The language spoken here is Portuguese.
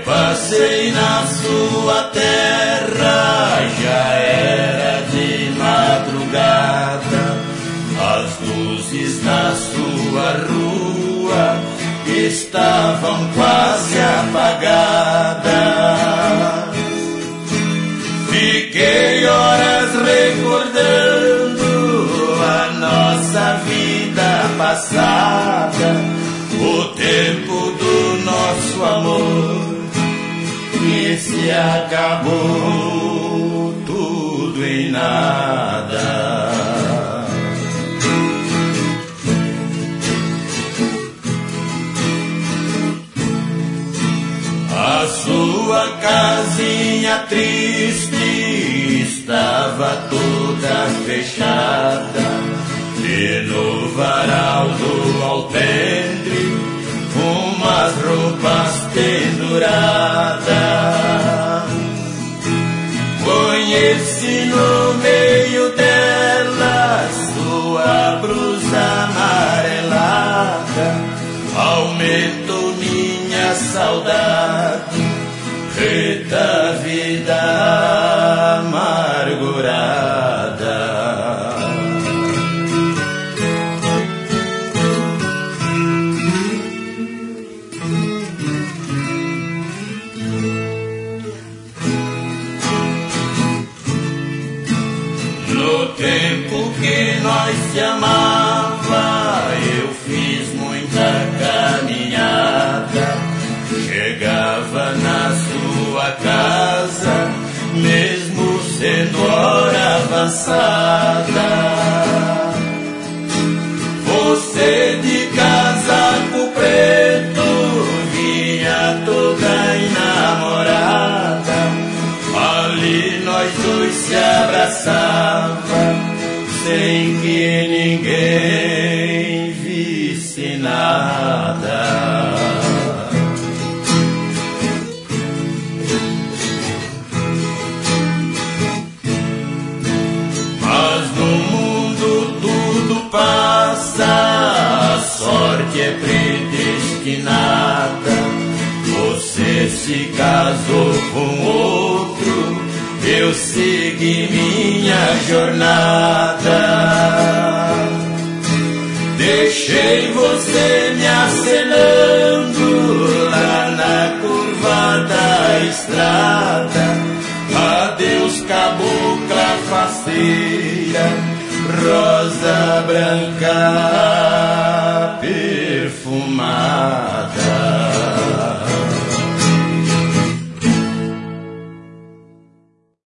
passei na sua terra, já era de madrugada, as luzes na sua rua estavam quase apagadas. Fiquei horas recordando a nossa vida passada, o tempo do nosso amor, que se acabou tudo em nada. A sua casinha triste estava toda fechada, e no varal do alpendre umas roupas penduradas. Conheci no meio delas sua blusa amarelada, aumentou minha saudade, eita vida amargurada. No tempo que nós se amava, eu fiz muita caminhada, chegava na sua casa, mesmo sendo hora avançada. Você de casaco preto vinha toda enamorada, ali nós dois se abraçava, sem que ninguém visse nada. Mas no mundo tudo passa, a sorte é predestinada. Você se casou com outro, eu segui minha jornada. Deixei você me acenando lá na curva da estrada. Adeus, cabocla faceira, rosa branca perfumada.